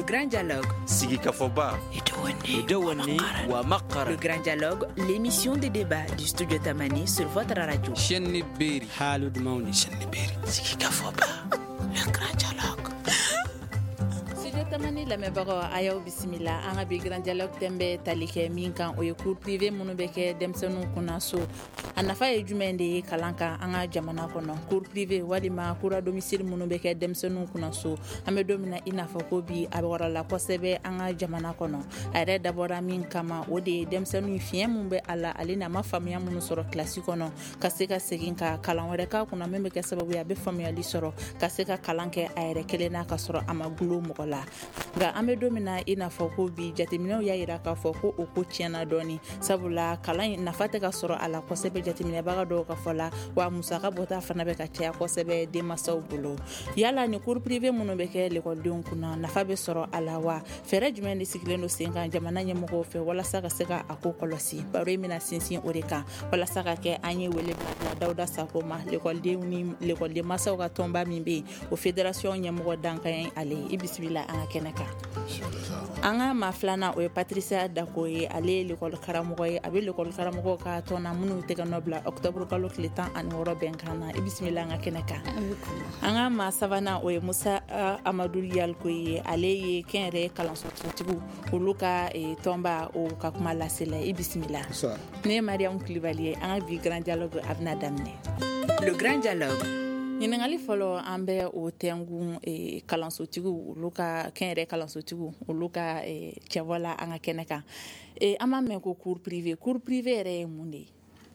grand dialogue. Sigika Foba. Idawani wa Makara. Le grand dialogue, l'émission de débat du studio Tamani sur votre radio. Chenni Beri. Halud Mauni. Chenni Beri. Sigika Foba. Le grand dialogue. Studio Tamani lamɛnbagaw a y'aw bisimila an ka bi grand dialogue thème bɛ tali kɛ min kan o ye cours privé minnu bɛ kɛ denmisɛnninw kunna so a nafa ye jumɛn de ye kalan kan an ka jamana kɔnɔ cours privé walima cours à domicile minnu bɛ kɛ denmisɛnninw kunna so an bɛ don min na i n'a fɔ ko bi a wɔrɔla kosɛbɛ an ka jamana kɔnɔ a yɛrɛ dabɔra min kama o de ye denmisɛnninw fiɲɛ min bɛ a la ale n'a ma faamuya minnu sɔrɔ kilasi kɔnɔ ka se ka segin ka kalan wɛrɛ k'a kunna min bɛ kɛ sababu ye a bɛ faamuyali sɔrɔ ka se ka kalan kɛ a yɛrɛ kelen na ka sɔrɔ a ma gulo mɔgɔ la nka an bɛ don min na i n'a fɔ ko bi jateminɛw y'a yira k'a fɔ ko o ko tiɲɛna dɔɔni sabula kalan in nafa tɛ ka sɔrɔ a la kosɛbɛ jateminɛbaga dɔw ka fɔ la wa musaka bɔta fana bɛ ka caya kosɛbɛ denmansaw bolo yala ni cours privé minnu bɛ kɛ lekɔlidenw kunna nafa bɛ sɔrɔ a la wa fɛɛrɛ jumɛn de sigilen don sen kan jamana ɲɛmɔgɔw fɛ walasa ka se ka a ko kɔlɔsi baro in bɛna sinsin o de kan walasa ka kɛ an ye wele bila Dawuda Sako ma lekɔlidenw ni lekɔliden mansaw ka tɔnba min bɛ yen o fédération ɲɛmɔgɔ dankan ye ale i bisimila an ka kɛnɛ kan an ka maa filanan o ye Patricia Dako ye ale ye lekɔli karamɔgɔ ye a bɛ lekɔli karamɔgɔw ka tɔn na minnu tɛgɛ nɔ bila octobre kalo tile 16 bɛnkan na i bisimila an ka kɛnɛ kan an ka maa sabanan o ye Musa Amadu Yalko ye ale ye kɛnyɛrɛye kalansotigiw olu ka tɔnba o ka kuma lasela i bisimila ne ye Mariam Kulibali ye an ka bi grand dialogue a bɛna daminɛ le grand dialogue ɲininkali fɔlɔ an bɛ o tɛngun kalansotigiw olu ka kɛnyɛrɛye kalansotigiw olu ka cɛbɔ la an ka kɛnɛ kan an b'a mɛn ko cours privé yɛrɛ ye mun de ye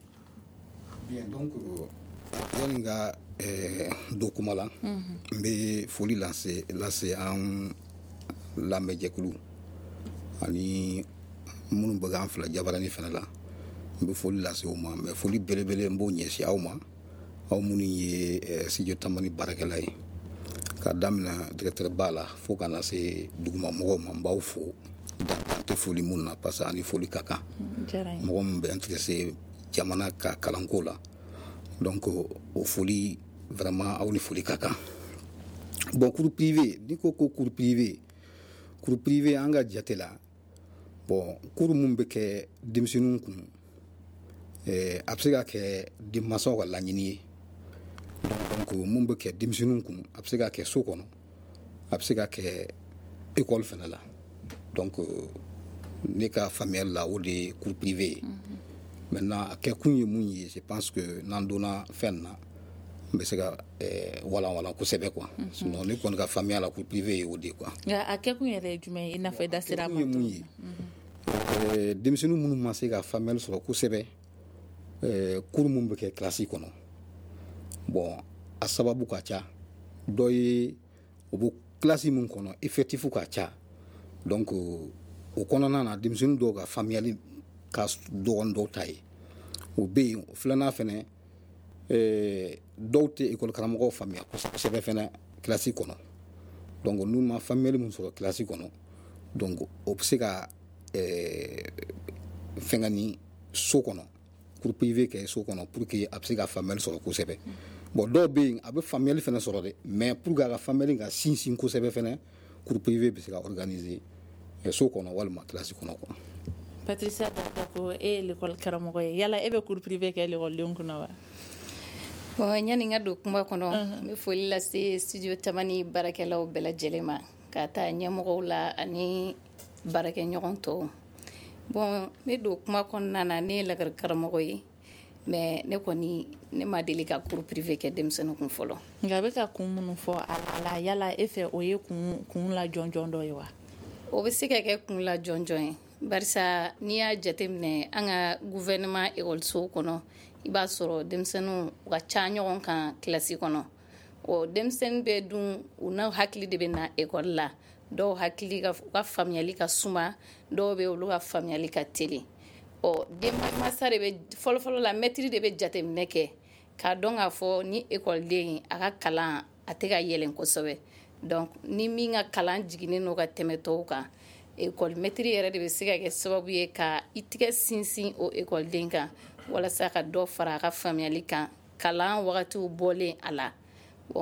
bien donc yani ka do kuma la n bɛ foli lase an lamɛnjɛkulu ani minnu bɛ k'an fila jabarani fana la n bɛ foli lase o ma mais foli belebele n b'o ɲɛsin aw ma aw minnu ye studio Tamani baarakɛla ye ka daminɛ directeur ba la fo ka na se duguma mɔgɔw ma n b'aw fo dan tɛ foli minnu na parce que ani foli ka kan mɔgɔ min bɛ intéressé jamana ka kalanko la donc o foli vraiment aw ni foli ka kan bon cours privé ni ko cours privé an ka jate la bon cours mun bɛ kɛ denmisɛnninw kun a bɛ se ka kɛ denmansaw ka laɲini ye donc mun bɛ kɛ denmisɛnninw kun a bɛ se ka kɛ so kɔnɔ a bɛ se ka kɛ école fana la donc ne ka faamuyali la o de ye cours privé ye maintenant a kɛ kun ye mun ye je pense que n'an donna fɛn na n bɛ se ka walan kosɛbɛ quoi sinon ne kɔni ka faamuya la cours privé ye o de ye quoi nka a kɛ kun yɛrɛ ye jumɛn ye i n'a fɔ i da sera a ma mun ye denmisɛnninw minnu ma se ka faamuyali sɔrɔ kosɛbɛ cours mun bɛ kɛ classe kɔnɔ bon a sababu ka ca dɔ ye o bɛ classe mun kɔnɔ effectif ka ca donc o kɔnɔna na denmisɛnnin dɔw ka faamuyali ka dɔgɔn dɔw ta ye o bɛ yen filanan fana dɔw tɛ école karamɔgɔw faamuya kosɛbɛ fana classe kɔnɔ donc n'u ma faamuyali mun sɔrɔ classe kɔnɔ donc o bɛ se ka fɛnkɛ ni so kɔnɔ cours privé kɛ so kɔnɔ pour que a bɛ se ka faamuyali sɔrɔ kosɛbɛ bon dɔw bɛ yen a bɛ faamuyali fana sɔrɔ dɛ mais pour que a ka faamuyali ka sinsin kosɛbɛ fana cours privé bɛ se ka organiser so kɔnɔ walima classe kɔnɔ quoi. Patricia Dako e ye l'école karamɔgɔ ye yala e bɛ cours privé kɛ lekɔlidenw kunna wa bon yani n ka don kuma kɔnɔ n bɛ foli lase studio Tamani baarakɛlaw bɛɛ lajɛlen ma ka taa ɲɛmɔgɔw la ani baarakɛɲɔgɔn tɔw bon ne don kuma kɔnɔna na ne ye lakari karamɔgɔ ye mais ne ma deli ka cours privé kɛ denmisɛnnin kun fɔlɔ nka a bɛ ka kun minnu fɔ a la yala e fɛ o ye kun la jɔnjɔn dɔ ye wa o bɛ se ka kɛ kun la jɔnjɔn ye barisa n'i y'a jateminɛ an ka gouvernement école kɔnɔ i b'a sɔrɔ denmisɛnninw ka ca ɲɔgɔn kan kilasi kɔnɔ denmisɛnnin bɛɛ dun u n'u hakili de bɛ na école la dɔw hakili u ka faamuyali ka suma dɔw bɛ olu ka faamuyali ka teli denmansa de bɛ fɔlɔfɔlɔ la maître de bɛ jateminɛ kɛ k'a dɔn k'a fɔ ni écoleden a ka kalan a tɛ ka yɛlɛn kosɛbɛ donc ni min ka kalan jiginnen n'o ka tɛmɛ tɔw kan école maître yɛrɛ de bɛ se ka kɛ sababu ye ka i tigɛ sinsin o écoleden kan walasa ka dɔ fara a ka faamuyali kan kalan wagatiw bɔlen a la bon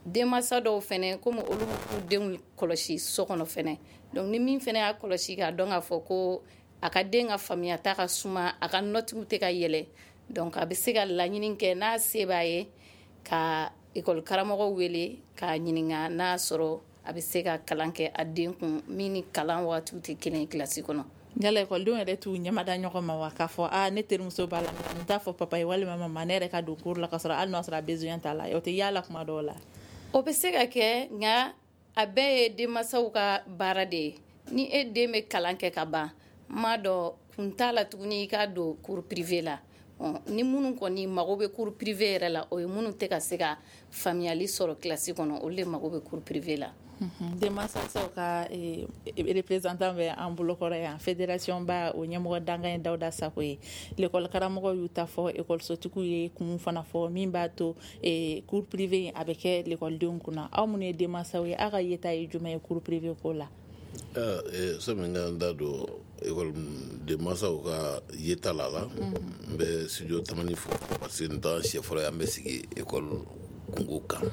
denmansa dɔw fɛnɛ komi olu b'u denw kɔlɔsi so kɔnɔ fɛnɛ donc ni min fɛnɛ y'a kɔlɔsi k'a dɔn k'a fɔ ko a ka den ka faamuyata ka suma a ka nɔtigiw tɛ ka yɛlɛ donc a bɛ se ka laɲini kɛ n'a se b'a ye ka école karamɔgɔw wele k'a ɲininka n'a sɔrɔ a bɛ se ka kalan kɛ a den kun min ni kalan wagatiw tɛ kelen ye kilasi kɔnɔ. yala ekɔlidenw yɛrɛ t'u ɲɛmada ɲɔgɔn ma wa k'a fɔ ne terimuso b'a la n t'a fɔ papa ye walima mama ne yɛrɛ ka don cours la ka sɔrɔ hali n'a sɔrɔ a besoin t'a la o tɛ yala kuma dɔw la. o bɛ se ka kɛ nka a bɛɛ ye denmansaw ka baara de ye ni e den bɛ kalan kɛ ka ban m'a dɔn kun t'a la tuguni i ka don cours privé la ni minnu kɔni mago bɛ cours privé yɛrɛ la o ye minnu tɛ ka se ka faamuyali sɔrɔ kilasi kɔnɔ olu de mago bɛ cours privé la. denmansaw ka représentant bɛ an bolokɔrɔ yan fédération ba o ɲɛmɔgɔ dankan ye Dawuda Sako ye l'école karamɔgɔw y'u ta fɔ écolesotigiw ye kun fana fɔ min b'a to cours privé a bɛ kɛ l'écoledenw kunna aw minnu ye denmansaw ye aw ka yeta ye jumɛn ye cours privé ko la. sɔmi ka n da don école denmansaw ka yeta la n bɛ studio tamani fɔ parce que n t'an siɲɛ fɔlɔ ye an bɛ sigi école kungo kan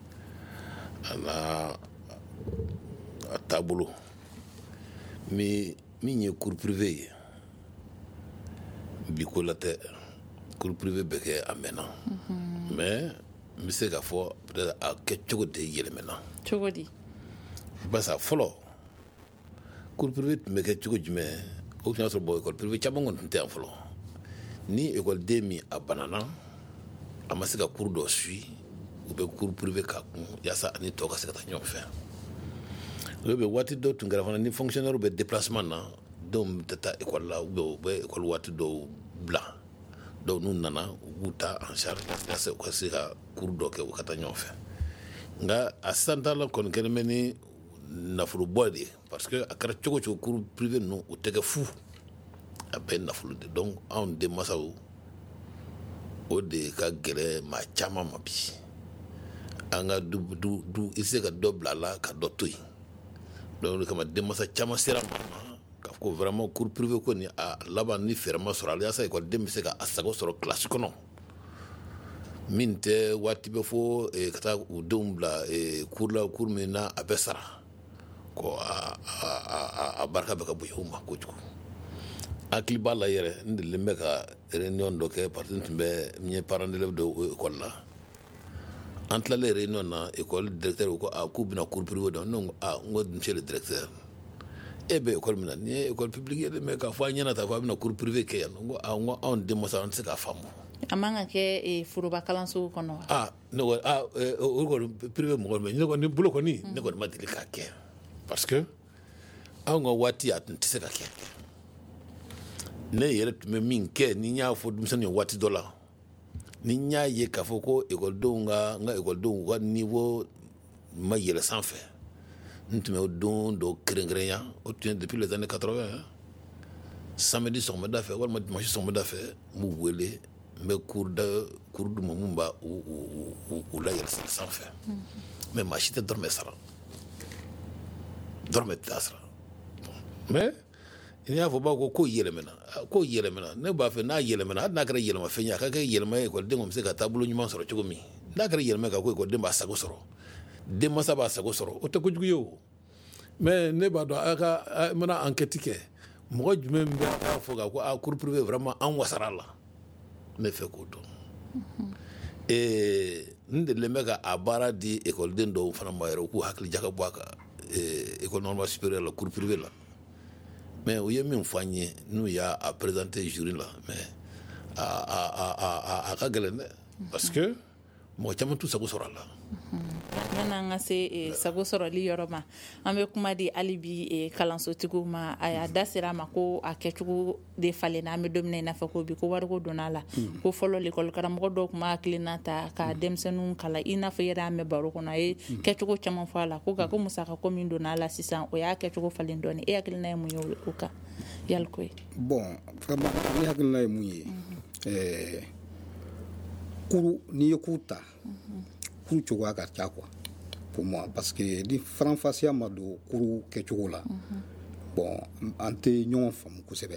a taabolo min ye cours privé ye bi ko la tɛ cours privé bɛ kɛ a mɛnna mais n bɛ se k'a fɔ peut-être a kɛcogo de yɛlɛmɛna. cogo di. barisa fɔlɔ cours privé tun bɛ kɛ cogo jumɛn o tun y'a sɔrɔ bon école privé caman kɔni tun tɛ yan fɔlɔ ni écoleden min a banana a ma se ka cours dɔ suit u bɛ cours privé k'a kun yaasa ani tɔw ka se ka taa ɲɔgɔn fɛ. o bɛ waati dɔw tun kɛra fana ni fonctionnaire bɛ déplacement na denw tɛ taa école la u bɛ école waati dɔw bila donc n'u nana u b'u ta en charge yaasa u ka se ka cours dɔ kɛ u ka taa ɲɔgɔn fɛ nka a sisan ta la kɔni kɛlen bɛ ni nafolo bɔ de ye parce que a kɛra cogo cogo cours privé ninnu u tɛ kɛ fu a bɛɛ nafolo de donc anw denmansaw o de ka gɛlɛn maa caman ma bi an ka du i se ka dɔ bila a la ka dɔ to yen donc o de kama denmansa caman sera ma k'a fɔ ko vraiment cours privé ko ni a laban ni fɛɛrɛ ma sɔrɔ ala yaasa ekɔliden bɛ se ka a sago sɔrɔ kilasi kɔnɔ min tɛ waati bɛ fo ka taa u denw bila cours la cours min na a bɛ sara ko a barika bɛ ka bonya u ma kojugu hakili b'a la yɛrɛ n delilen bɛ ka réunion dɔ kɛ parce que n tun bɛ n ye parent d'élève dɔ école la an tilalen réunion na école directeur ko k'u bɛna cours privé dɔn ne ko n ko monsieur le directeur e bɛ école min na nin ye école publique ye mais k'a fɔ an ɲɛna ta fɔ a bɛna cours privé kɛ yan n ko anw denmansa an tɛ se k'a faamu. a man ka kɛ foroba kalansow kɔnɔ wa. ne ko o kɔni privé mɔgɔ min ne kɔni bolo kɔni ne kɔni ma deli k'a kɛ parce que anw ka waati a tun tɛ se ka kɛ ne yɛrɛ tun bɛ min kɛ ni n y'a fɔ denmisɛnninw ye waati dɔ la ni n y'a ye k'a fɔ ko écoledenw n ka écoledenw ka niveau ma yɛlɛ sanfɛ n tun bɛ don dɔ kɛrɛnkɛrɛnya o tun ye depuis les années 80 samedi sɔgɔmada fɛ walima dimanche sɔgɔmada fɛ n b'u wele n bɛ cours d'u ma mun b'a u layɛlɛ sanfɛ mais maa si tɛ dɔrɔmɛ sara dɔrɔmɛ tɛ sara mais n'i y'a fɔ b'a ko yɛlɛmɛna ne b'a fɛ n'a yɛlɛmɛna hali n'a kɛra yɛlɛmafɛn ye a ka kɛ yɛlɛma ye ekɔliden kɔni bɛ se ka taabolo ɲuman sɔrɔ cogo min n'a kɛra yɛlɛma ka ko ekɔliden b'a sago sɔrɔ denmansa b'a sago sɔrɔ o tɛ kojugu ye o mais ne b'a dɔn a mana enquête kɛ mɔgɔ jumɛn bɛ a fɔ ka ko cours privé vraiment an wasara la ne fɛ k'o dɔn n delilen bɛ ka a baara di ekɔliden dɔw fana ma yɛrɛ u k'u hakili jaka bɔ a kan école normale supérieure la cours privé la mais u ye min fɔ an ye n'u y'a présenté jury la mais a ka gɛlɛn dɛ parce que mɔgɔ caman t'u sago sɔrɔ a la. yan'an ka se sago sɔrɔli yɔrɔ ma an bɛ kuma di hali bi kalansotigiw ma a y'a da sera a ma ko a kɛcogo de falenna an bɛ don min na i n'a fɔ ko bi ko wariko donna a la ko fɔlɔ l'école karamɔgɔ dɔw tun b'a hakilina ta ka denmisɛnninw kalan i n'a fɔ i yɛrɛ y'a mɛn baro kɔnɔ a ye kɛcogo caman fɔ a la ko ko musaka ko min donna a la sisan o y'a kɛcogo falen dɔɔni e hakilina ye mun ye o kan yali ko ye. bon vraiment ne hakilina ye mun ye kuru n'i ye kuru ta kuru cogoya ka ca quoi pour moi parce que ni faranfasiya ma don kuru kɛcogo la bon an tɛ ɲɔgɔn faamu kosɛbɛ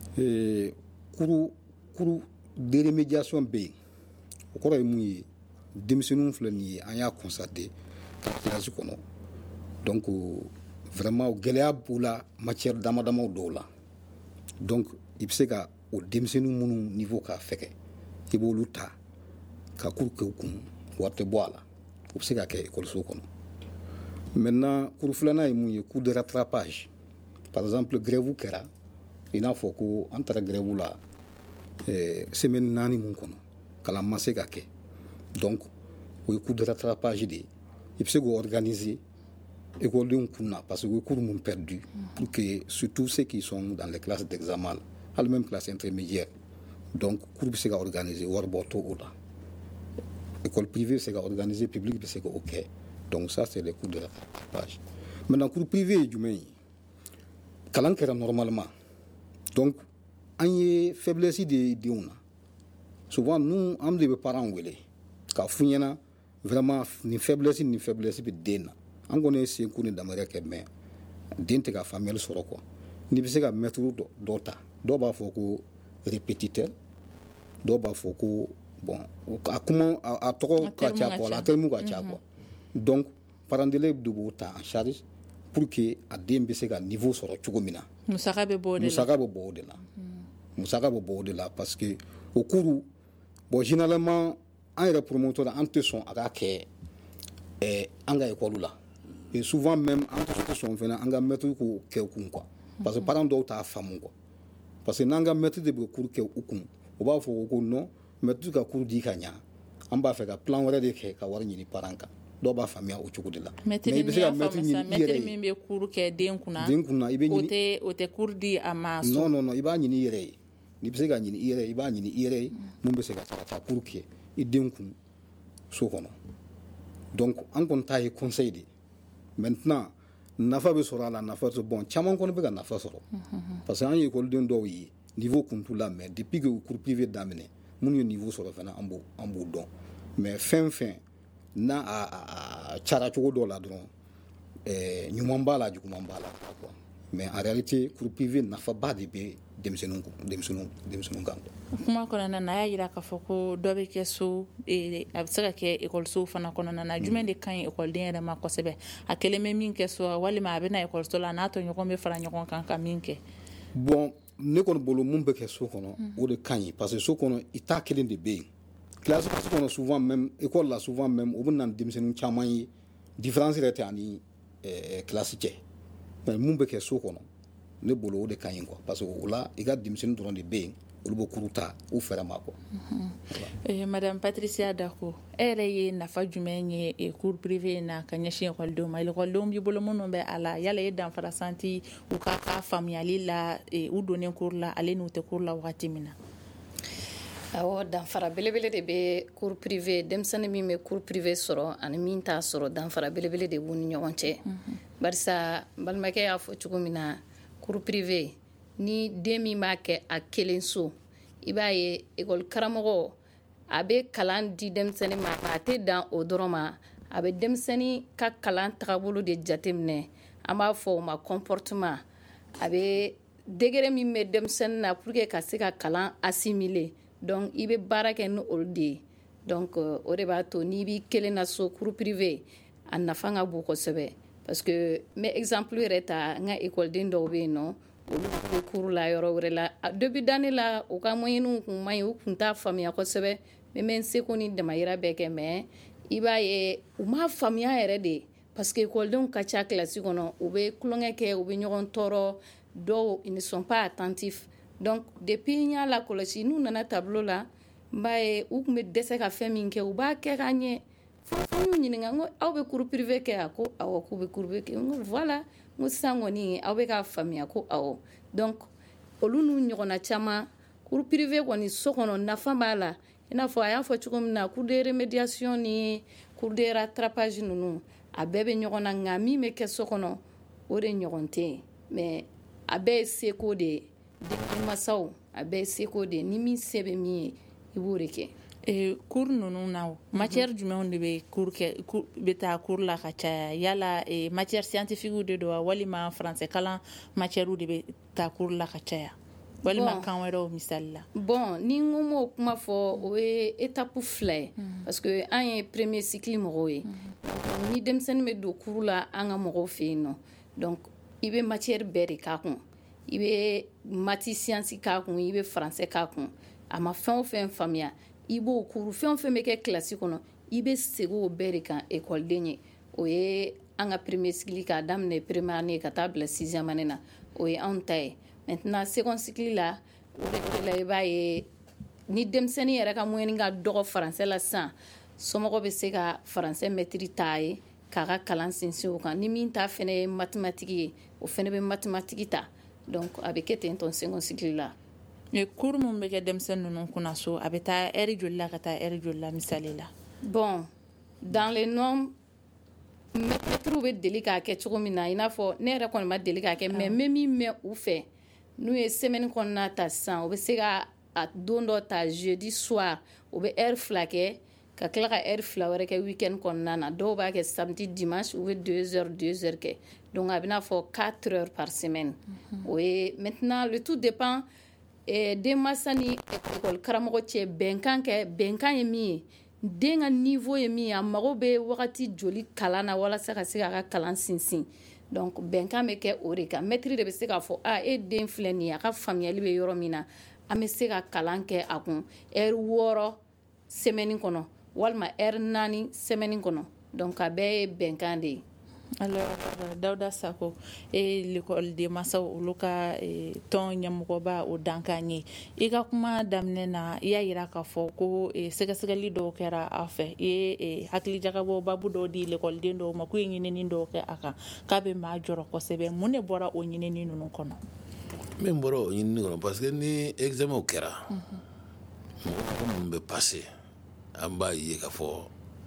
kuru dérémédiation bɛ yen o kɔrɔ ye mun ye denmisɛnninw filɛ nin ye an y'a constaté ka classe kɔnɔ donc vraiment gɛlɛya b'u la matière damadamaw dɔw la donc i bɛ se ka o denmisɛnnin minnu niveau ka fɛgɛ i b'olu ta ka cours kɛ u kun wari tɛ bɔ a la u bɛ se ka kɛ école kɔnɔ maintenant cours filanan ye mun ye cours de rattrapage par exemple grève kɛra i n'a fɔ ko an taara grève la semaine 4 mun kɔnɔ kalan ma se ka kɛ donc o ye cours de rattrapage de ye i bɛ se k'o organiser écoledenw kun na parce que o ye cours mun perdu pour que surtout ceux qui sont dans les classes d'examen hali même classe intermédiaire donc cours bɛ se ka organiser wari bɔ to o la école privée bɛ se ka organiser public bɛ se k'o kɛ donc ça c'est les cours de rattrapage maintenant cours privé ye jumɛn ye kalan kɛra normalement donc an ye faiblesse de ye denw na souvent nous an de bɛ parents wele k'a f'u ɲɛna vraiment ni faiblesse bɛ den na an kɔni ye senko ni damayira kɛ mais den tɛ ka faamuyali sɔrɔ quoi n'i bɛ se ka maître dɔ ta dɔw b'a fɔ ko répétiteur dɔw b'a fɔ ko bon a kuma a tɔgɔ ka ca quoi a terme ka ca quoi donc parents d'élèves de b'o ta en charge pour que a den bɛ se ka niveau sɔrɔ cogo min na musaka bɛ bɔ o de la parce que o cours bon généralement an yɛrɛ promoteur an tɛ sɔn a ka kɛ an ka école la et souvent même an tɛ sɔn fana an ka maître k'o kɛ u kun quoi parce que parents dɔw t'a faamu quoi parce que n'an ka maître de bɛ cours kɛ u kun o b'a fɔ ko non maître ka cours di ka ɲa an b'a fɛ ka plan wɛrɛ de kɛ ka wari ɲini parents kan dɔw b'a faamuya o cogo de la mais i bɛ se ka maître ɲini i yɛrɛ ye min bɛ cours kɛ den kunna i bɛ ɲini o tɛ cours di a ma non i b'a ɲini i yɛrɛ ye n'i bɛ se ka ɲini i yɛrɛ ye i b'a ɲini i yɛrɛ ye mun bɛ se ka taa cours kɛ i den kun so kɔnɔ donc an kɔni ta ye conseil de maintenant nafa bɛ sɔrɔ a la nafa tɛ bon caman kɔni bɛ ka nafa sɔrɔ parce que an ye écoleden dɔw ye niveau kun t'u la mais depuis que cours privé daminɛ minnu ye niveau sɔrɔ fana an b'o dɔn mais fɛn n'a a cara cogo dɔ la dɔrɔn ɲuman b'a la juguman b'a la quoi mais en réalité cours privé nafaba de bɛ denmisɛnninw kan kuma kɔnɔna na a y'a jira k'a fɔ ko dɔ bɛ kɛ so a bɛ se ka kɛ ekɔlisow fana kɔnɔna na jumɛn de ka ɲi ekɔliden yɛrɛ ma kosɛbɛ a kelen bɛ min kɛ so walima a bɛ na ekɔliso la n'a tɔɲɔgɔn bɛ fara ɲɔgɔn kan ka min kɛ bon ne kɔni bolo mun bɛ kɛ so kɔnɔ o de ka ɲi parce que so kɔnɔ i ta kelen de bɛ yen classe kɔnɔ souvent même école la souvent même o bɛ na denmisɛnnin caman ye différence yɛrɛ tɛ ani classe cɛ mais mun bɛ kɛ so kɔnɔ ne bolo o de ka ɲi quoi parce que o la i ka denmisɛnnin dɔrɔn de bɛ yen olu bɛ kuru ta u fɛrɛ ma quoi. Madame Patricia Dako e yɛrɛ ye nafa jumɛn ye cours privé in na ka ɲɛsin ekɔlidenw ma ekɔlidenw b'i bolo minnu bɛ a la yala ye danfara santi u ka faamuyali la u donnen cours la ale n'u tɛ cours la wagati min na awɔ danfara belebele de bɛ cours privé denmisɛnnin min bɛ cours privé sɔrɔ ani min t'a sɔrɔ danfara belebele de b'u ni ɲɔgɔn cɛ barisa balimakɛ y'a fɔ cogo min na cours privé ni den min b'a kɛ a kelen so i b'a ye école karamɔgɔ a bɛ kalan di denmisɛnnin ma a tɛ dan o dɔrɔn ma a bɛ denmisɛnnin ka kalan tagabolo de jateminɛ an b'a fɔ o ma comportement a bɛ degré min bɛ denmisɛnnin na pour que ka se ka kalan assimiler donc i bɛ baara kɛ ni olu de ye donc o de b'a to n'i b'i kelen na so cours privé a nafa ka bon kosɛbɛ parce que n bɛ exemple yɛrɛ ta n ka écoleden dɔw bɛ yen nɔ olu bɛ cours la yɔrɔ wɛrɛ la depuis d'année la u ka moyenne kun man ɲi u kun t'a faamuya kosɛbɛ mais n bɛ n seko ni damayira bɛɛ kɛ mais i b'a ye u m'a faamuya yɛrɛ de parce que écoledenw ka ca classe kɔnɔ u bɛ tulonkɛ kɛ u bɛ ɲɔgɔn tɔɔrɔ dɔw ils ne sont pas attentifs donc depuis n y'a lakɔlɔsi n'u nana tableau la n b'a ye u tun bɛ dɛsɛ ka fɛn min kɛ u b'a kɛ ka ɲɛ fo y'u ɲininka n ko aw bɛ cours privé kɛ a ko awɔ k'u bɛ cours privé kɛ n ko voilà n ko sisan kɔni aw bɛ k'a faamuya ko awɔ donc olu n'u ɲɔgɔnna caman cours privé kɔni so kɔnɔ nafa b'a la i n'a fɔ a y'a fɔ cogo min na cours de remédiation ni cours de rattrapage ninnu a bɛɛ bɛ ɲɔgɔn na nka min bɛ kɛ so kɔnɔ o de ɲɔgɔn tɛ yen mais a bɛɛ ye seko de ye den masaw a bɛɛ ye seko de ye ni min se bɛ min ye i b'o de kɛ cours ninnu na matière jumɛnw de bɛ taa cours la ka caya yala matière scientifique de don walima français kalan matière de bɛ taa cours la ka caya walima kan wɛrɛw misali la. Bon ni n ko m'o kuma fɔ o ye étape fila ye parce que an ye premier cycle mɔgɔw ye ni denmisɛnnin bɛ don cours la an ka mɔgɔw fɛ yen nɔ donc i bɛ matière bɛɛ de k'a kun i bɛ mati science k'a kun i bɛ français k'a kun a ma fɛn o fɛn faamuya i b'o cours fɛn o fɛn bɛ kɛ kilasi kɔnɔ i bɛ segin o bɛɛ de kan école-den ye o ye an ka premier cycle k'a daminɛ première année ka taa bila sixième année na o ye anw ta ye maintenant second cycle la o de la i b'a ye ni denmisɛnnin yɛrɛ ka moyenne ka dɔgɔ français la sisan somɔgɔw bɛ se ka français maîtrise t'a ye k'a ka kalan sinsin o kan ni min ta fɛnɛ ye mathématique ye o fɛnɛ bɛ mathématique ta donc a bɛ kɛ ten tɔn second cycle la. mais cours mun bɛ kɛ denmisɛnnin ninnu kunna so a bɛ taa heure joli la ka taa heure joli la misali la. bon dans les normes maîtres bɛ deli k'a kɛ cogo min na i n'a fɔ ne yɛrɛ kɔni ma deli k'a kɛ mais n bɛ min mɛn u fɛ n'u ye semaine kɔnɔna ta sisan o bɛ se ka a don dɔ ta jeudi soir o bɛ heure fila kɛ ka tila ka heure fila wɛrɛ kɛ week-end kɔnɔna na dɔw b'a kɛ samedi dimanche u bɛ 2 heures kɛ donc a bɛ n'a fɔ 4 heures par semaine o ye maintenant le tout dépend denmansa ni école karamɔgɔ cɛ bɛnkan ye min ye den ka niveau ye min ye a mago bɛ wagati joli kalan na walasa ka se k'a ka kalan sinsin donc bɛnkan bɛ kɛ o de kan maître de bɛ se k'a fɔ e den filɛ nin ye a ka faamuyali bɛ yɔrɔ min na an bɛ se ka kalan kɛ a kun heure 6 semaine kɔnɔ walima heure 4 semaine kɔnɔ donc a bɛɛ ye bɛnkan de ye. alors Dawuda Sako l'école des masaw olu ka tɔn ɲɛmɔgɔba o dankan ye i ka kuma daminɛ na i y'a yira k'a fɔ ko sɛgɛsɛgɛli dɔw kɛra a fɛ i ye hakilijagabɔ babu dɔw di l'écoleden dɔw ma k'u ye ɲinini dɔw kɛ a kan k'a bɛ maa jɔrɔ kosɛbɛ mun de bɔra o ɲinini ninnu kɔnɔ. min bɔra o ɲinini kɔnɔ parce que ni examen kɛra mɔgɔ minnu bɛ passer an b'a ye k'a fɔ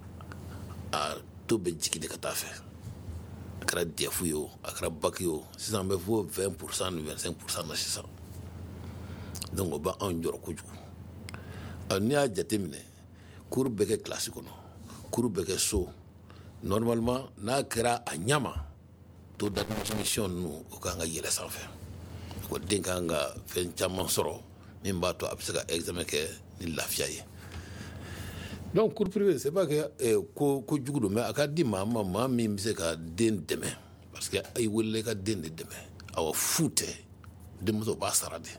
a to bɛ jigi de ka taa fɛ. A kɛra DEF ye o a kɛra bac ye o sisan an bɛ fɔ 20% ni 25% na sisan donc o b'anw jɔrɔ kojugu n'i y'a jateminɛ cours bɛ kɛ kilasi kɔnɔ cours bɛ kɛ so normalement n'a kɛra a ɲama taux d'admission ninnu o kan ka yɛlɛ sanfɛ ko den kan ka fɛn caman sɔrɔ min b'a to a bɛ se ka examen kɛ ni lafiya ye. donc cours privé c'est pas que ko jugu don mais a ka di maa min bɛ se ka den dɛmɛ parce que a yi wele ka den de dɛmɛ awa fu tɛ denmuso b'a sara de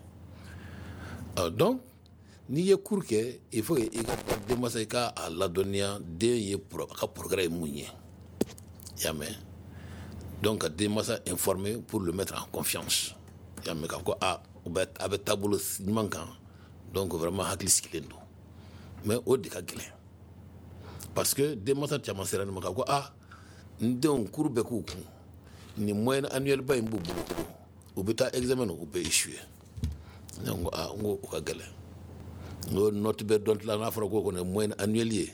donc n'i ye cours kɛ il faut que i ka denmansa i ka a ladɔnniya den ye a ka progrès ye mun ye y'a mɛn donc ka denmansa informer pour le mettre en confiance y'a mɛn k'a fɔ ko a bɛ taabolo ɲuman kan donc vraiment hakili sigilen don mais o de ka gɛlɛn. parce que denmansa caman sera ne ma k'a fɔ ko n denw cours bɛ k'u kun ni moyenne annuelle ba in b'u bolo u bɛ taa examen u bɛ échouer ne ko n ko o ka gɛlɛn n ko note bɛ dɔn tila n'a fɔra ko kɔni moyenne annuelle ye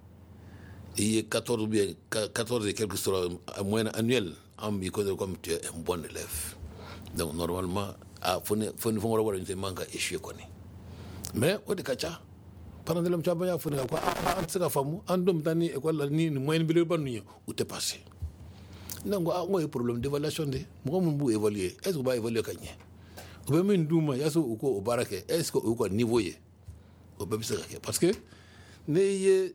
i ye 14 et quelque sɔrɔ moyenne annuelle an b'i considérer comme tu es un bon élève donc normalement fo ni fɛn wɛrɛ wɛrɛ tɛ man ka échouer kɔni mais o de ka ca. parents d'élèves caman y'a fɔ ne ko an tɛ se ka faamu an denw bɛ taa ni école la ni moyenne belebeleba ninnu ye u tɛ passer ne ko n ko ye problème d'évaluation de mɔgɔ minnu b'u évaluer est ce que u b'a évaluer ka ɲɛ u bɛ min d'u ma yaasa u k'o baara kɛ est ce que o y'u ka niveau ye o bɛɛ bɛ se ka kɛ parce que ne ye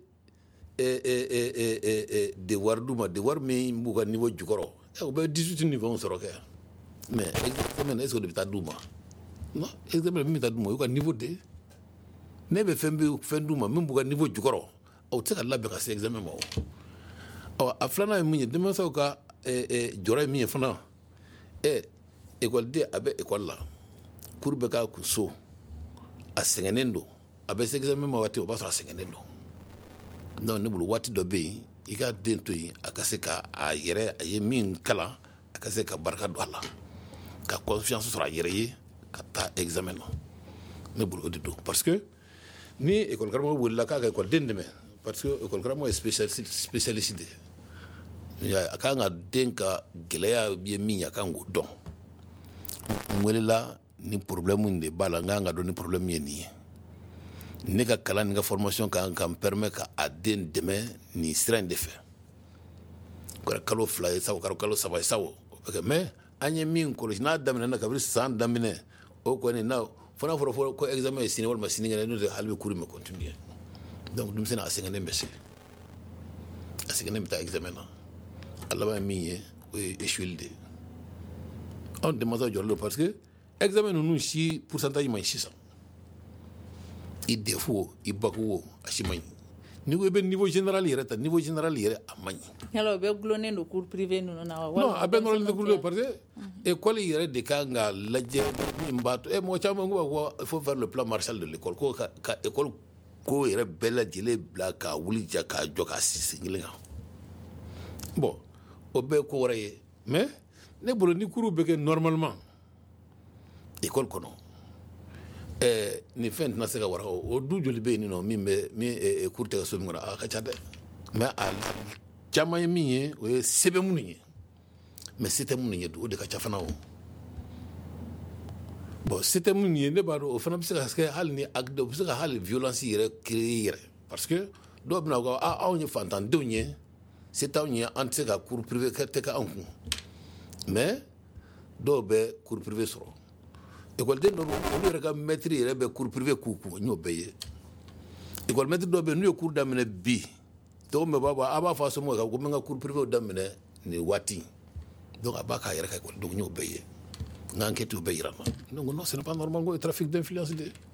devoir d'u ma devoir min b'u ka niveau jukɔrɔ u bɛ 18 niveau sɔrɔ kɛ mais examen est ce que o de bɛ taa d'u ma non examen min bɛ taa d'u ma o y'u ka niveau de ne bɛ fɛn d'u ma min b'u ka niveau jukɔrɔ o tɛ se ka labɛn ka se examen ma o a filanan ye min ye denmansaw ka jɔrɔ ye min ye fana écoleden a bɛ école la cours bɛ k'a kun so a sɛgɛnnen don a bɛ se examen ma waati o b'a sɔrɔ a sɛgɛnnen don donc ne bolo waati dɔ bɛ yen i ka den to yen a ka se ka a ye min kalan a ka se ka barika don a la ka confiance sɔrɔ a yɛrɛ ye ka taa examen na ne bolo o de don parce que ni école karamɔgɔ wulila k'a ka école den dɛmɛ parce que école karamɔgɔ ye spécialiste de a kan ka den ka gɛlɛya ye min ye a kan k'o dɔn n welela ni problème de b'a la n kan ka dɔn ni problème ye nin ye ne ka kalan ni ka formation kan ka n permet ka a den dɛmɛ nin sira in de fɛ o kɛra kalo 2 ye sa o kɛra kalo 3 ye sa o bɛ kɛ mais an ye min kɔlɔsi n'a daminɛna kabini san daminɛ o ko ni na fana foro ko examen e sini wal ma sini ngene no de halbe cours me continuer donc dum sena asengane mbese asengane mta examen na Allah ba miye o échoué on demande jorlo parce que examen nous si pourcentage man 600 il défaut il bakou asimay niveau ben niveau général yere niveau général yere amany hello be gloné no cours privé no na non aben no le cours parce que école yere de kanga ladje mbato e mo chama ngo il faut faire le plan Marshall de l'école ko ka école ko yere bella jele blaka wuli jaka joka sisingilinga bon o be ko waraye mais ne bolo ni cours be normalement école kono ni fent na se ka wara o du joli be ni no mi cours te so mi ngora ka chade mais al chama mi o sebe munye mais c'était munye do de ka chafana o bon c'était munye ne ba do fana bisa ka hal ni ak do bisa ka hal violence yere créer parce que do bna ko a on fantan do nye c'est on en se ka cours privé ka te ka anku mais do be cours privé soro école de no on rega maître yere be cours privé kuku nyo beye école maître do be no cours damene bi to me baba aba fa so mo ka ko menga cours privé damene ni wati donc abaka yere ka ko donc nyo beye n'enquête au Bayram. Non, ce n'est pas normal, le trafic d'influence.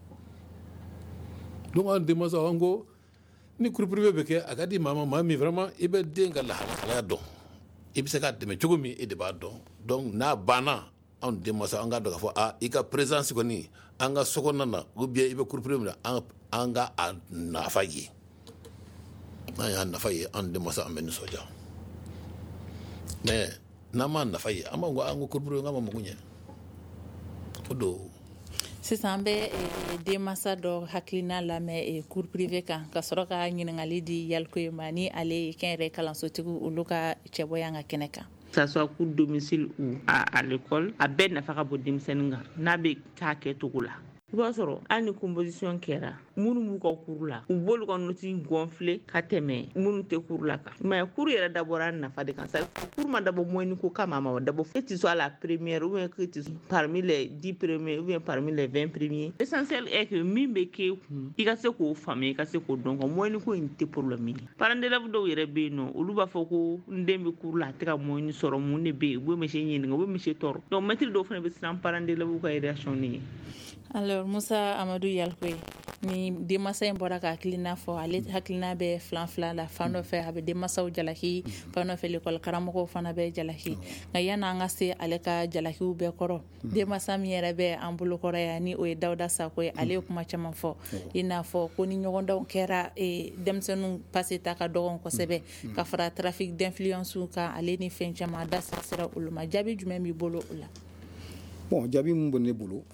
Donc, on demande à Ango, ni cours privé, a dit maman, mamie, vraiment, il va dire que la don. Il s'est gardé, mais tu vois, il débat don. Donc, na bana, on demande à Anga de la fois, ah, il y a présence, Anga Sokonana, ou bien il va cours privé, Anga a nafayi. Anga nafayi, on demande à Menu Soja. Mais, Naman nafayi, Amango, Ango cours privé, Namamunya. sisan bɛ denmansa dɔ hakilina lamɛn cours privé kan ka sɔrɔ ka ɲiningali di Yalko ma ni ale ye kɛnyɛrɛ kalansotigiw olu ka cɛbɔya ka kɛnɛ kan. Ça soit cours domicile ou à l'école, a bɛɛ nafa ka bon denmisɛnnin kan n'a bɛ k'a kɛcogo la. I b'a sɔrɔ hali ni composition kɛra minnu b'u ka cours la u b'olu ka noti gonfler ka tɛmɛ minnu tɛ cours la kan mais cours yɛrɛ dabɔra nafa de kan cours ma dabɔ moyenne ko kama ma dabɔ que tu sois la première ou bien que tu sois parmi les 10 premiers ou bien parmi les 20 premiers. L'essentiel est que min bɛ kɛ kun i ka se k'o faamuya i ka se k'o dɔn moyenne ko in tɛ problème ye. Parents d'élèves dɔw yɛrɛ bɛ yen nɔ olu b'a fɔ ko n den bɛ cours la a tɛ ka moyenne sɔrɔ mun de bɛ yen u bɛ monsieur ɲininka u bɛ monsieur tɔɔrɔ donc maître dɔw fana bɛ siran parents d'élèves ka réaction ye. Alors Musa Amadou Yalko ni denmansa in bɔra ka hakilina fɔ ale hakilina bɛ filan la fan dɔ fɛ a bɛ denmansaw jalaki fan dɔ fɛ l'école karamɔgɔw fana bɛ jalaki nka yanni an ka se ale ka jalakiw bɛɛ kɔrɔ denmansa min yɛrɛ bɛ an bolokɔrɔ yan ni o ye Dawuda Sako ye ale ye kuma caman fɔ i n'a fɔ ko ni ɲɔgɔndanw kɛra denmisɛnninw passe ta ka dɔgɔn kosɛbɛ ka fara trafic d'influence kan ale ni fɛn caman da sera olu ma jaabi jumɛn b'i bolo o la. Bon jaabi mun bɛ ne bolo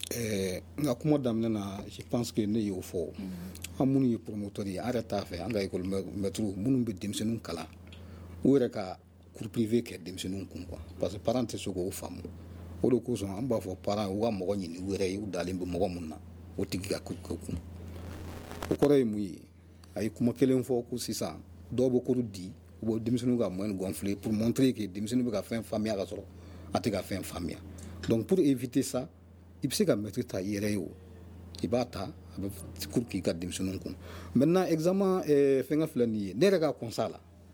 nga kuma daminɛ na je pense que ne y'o fɔ an minnu ye promoteur ye an yɛrɛ t'a fɛ an ka école maître minnu bɛ denmisɛnninw kalan u yɛrɛ ka cours privé kɛ denmisɛnninw kun quoi parce que parents tɛ se k'o faamu o de kosɔn an b'a fɔ parents u ka mɔgɔ ɲini u yɛrɛ ye u dalen bɛ mɔgɔ mun na o tigi ka cours kɛ kun o kɔrɔ ye mun ye a ye kuma kelen fɔ ko sisan dɔw bɛ cours di u bɛ denmisɛnninw ka moyenne gonfler pour montrer que denmisɛnninw bɛ ka fɛn faamuya ka sɔrɔ a tɛ ka fɛn faamuya donc pour éviter ça il peut se ka mettre ta yɛrɛ ye o i b'a ta a bɛ cours k'i ka denmisɛnninw kun maintenant examen fɛngɛ filɛ nin ye ne yɛrɛ ka constat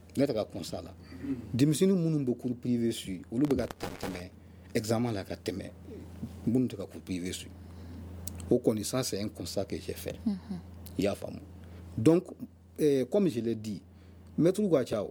la denmisɛnnin minnu bɛ cours privé suit olu bɛ ka tɛmɛ examen la ka tɛmɛ minnu tɛ ka cours privé suit o kɔni ça c'est un constat que j'ai fait i y'a faamu donc comme je l'ai dit maître ka ca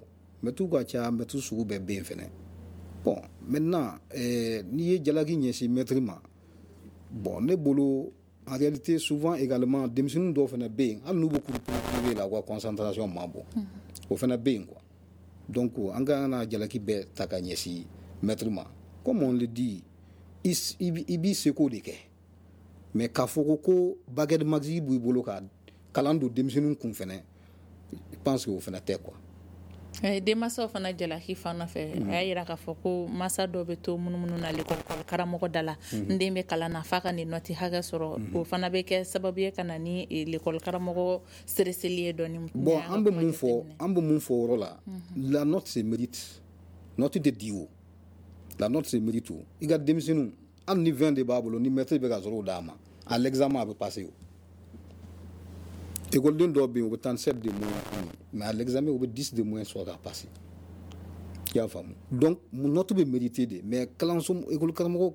maître sugu bɛɛ bɛ yen fɛnɛ bon maintenant n'i ye jalaki ɲɛsin maître ma bon ne bolo en réalité souvent également denmisɛnninw dɔw fana bɛ yen hali n'u bɛ cours privé la u ka concentration ma bon o fana bɛ yen quoi donc an ka kan ka jalaki bɛɛ ta ka ɲɛsin maître ma comme on le dit i b'i seko de kɛ mais k'a fɔ ko baguette magique b'i bolo ka kalan don denmisɛnninw kun fana je pense que o fana tɛ quoi. denmansaw fana jalaki fan fɛ a y'a jira k'a fɔ ko masa dɔw bɛ to munumunu na l'école karamɔgɔ da la n den bɛ kalan na f'a ka nin nɔti hakɛ sɔrɔ o fana bɛ kɛ sababu ye ka na ni l'école karamɔgɔ sereseli ye dɔɔni. Bon an bɛ mun fɔ o yɔrɔ la la note se mérite note de di o la note se mérite o i ka denmisɛnninw an ni 20 de b'a bolo ni maître bɛ ka sɔrɔ o d'a ma à l'examen a bɛ passer o écoleden dɔw bɛ yen u bɛ 37 de moyenne mais à l'examen u bɛ 10 de moyenne sɔrɔ ka passer i y'a faamu donc note bɛ mérité de mais kalanso école karamɔgɔ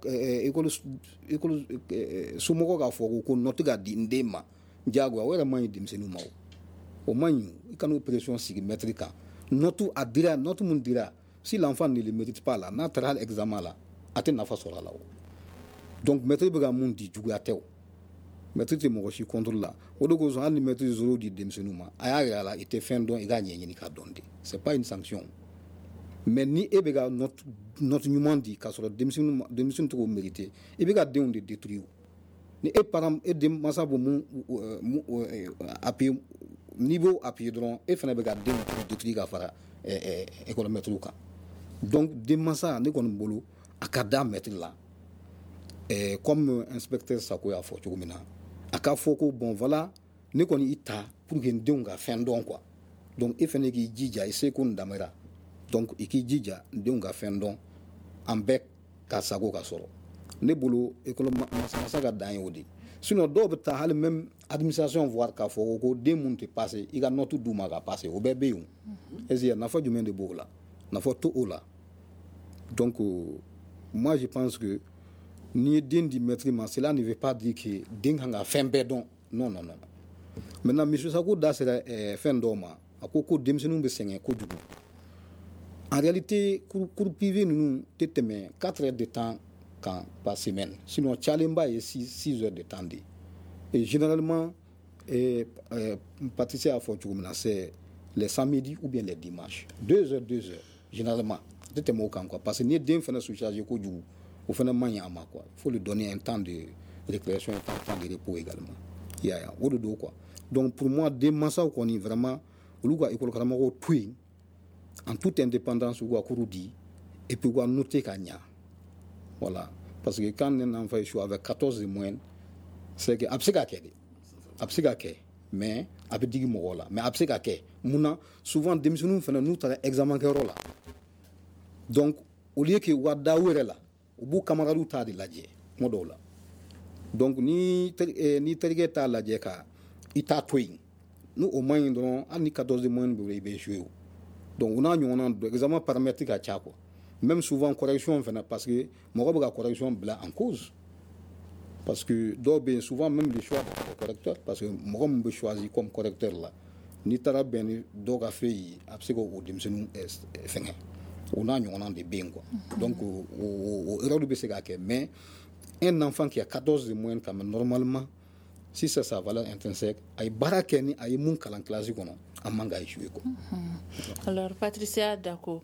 école somɔgɔw k'a fɔ ko note ka di n den ma diyagoya o yɛrɛ man ɲi denmisɛnninw ma o man ɲi i kana o pression sigi maître kan note a dira note mun dira si l'enfant ne le mérite pas là n'a taara hali examen la a tɛ nafa sɔrɔ a la o donc maître bɛ ka mun di juguya tɛ o maître tɛ mɔgɔ si contre la o de kosɔn hali ni maître zoro di denmisɛnninw ma a y'a yira la i tɛ fɛn dɔn i k'a ɲɛɲini k'a dɔn de c'est pas une sanction mais ni e bɛ ka note ɲuman di k'a sɔrɔ denmisɛnninw tɛ k'o mérité i bɛ ka denw de détruire ni e parent e den mansa bɛ mun appuyer niveau appuyer dɔrɔn e fana bɛ ka denw détruire ka fara école maître kan donc den mansa ne kɔni bolo a ka da maître la comme inspecteur Sako y'a fɔ cogo min na a k'a fɔ ko bon voilà ne kɔni i ta pour que n denw ka fɛn dɔn quoi donc e fana k'i jija i seko ni damera donc i k'i jija n denw ka fɛn dɔn an bɛɛ ka sago ka sɔrɔ ne bolo école masa ka dan ye o de sinon dɔw bɛ taa hali même administration voir k'a fɔ ko den mun tɛ passer i ka note d'u ma ka passer o bɛɛ bɛ yen o est-ce que nafa jumɛn de b'o la nafa to o la donc moi je pense que ni ye den di maître ma cela ne veut pas dire que den kan ka fɛn bɛɛ dɔn non non non maintenant monsieur Sako da sera fɛn dɔw ma a ko denmisɛnninw bɛ sɛgɛn kojugu en réalité cours privé ninnu tɛ tɛmɛ 4 heures de temps kan par semaine sinon cayalenba ye 6 heures de temps de et généralement Patricia a fɔ cogo min na c'est les samedis ou bien les dimanches 2 heures généralement tɛ tɛmɛ o kan quoi parce que ni ye den fana surchargé kojugu o fana man ɲi a ma quoi il faut lui donner un temps de récréation un temps de repos également yaya o de do quoi donc pour moi den mansaw kɔni vraiment olu ka école karamɔgɔw to yen en toute indépendance u ka cours di et puis u ka noter ka ɲa voilà parce que quand un enfant échoue avec 14 de moyenne c'est que a bɛ se ka kɛ de a bɛ se ka kɛ mais a bɛ digi mɔgɔw la mais a bɛ se ka kɛ mun na souvent denmisɛnninw fana n'u taara examen kɛyɔrɔ la donc au lieu que u ka da u yɛrɛ la u b'u camarades ta de lajɛ kuma dɔw la donc ni terikɛ t'a lajɛ ka i t'a to yen ni o man ɲi dɔrɔn hali ni 14 de moyenne bɛ i bɛ échouer o donc u n'a ɲɔgɔnna dɔ examen paramètre ka ca quoi même souvent correction fana parce que mɔgɔ bɛ ka correction bila en cause parce que dɔw bɛ yen souvent même le choix du correcteur parce que mɔgɔ min bɛ choisi comme correcteur la n'i taara bɛn ni dɔw ka fɛ yen a bɛ se k'o denmisɛnnin fɛngɛ o n'a ɲɔgɔnna de bɛ yen quoi donc o erreur bɛ se ka kɛ mais un enfant qui a 14 de moyenne quand même normalement si c'est sa valeur intrinsèque a ye baara kɛ ni a ye mun kalan classe kɔnɔ a man ka échouer quoi. Alors Patricia Dako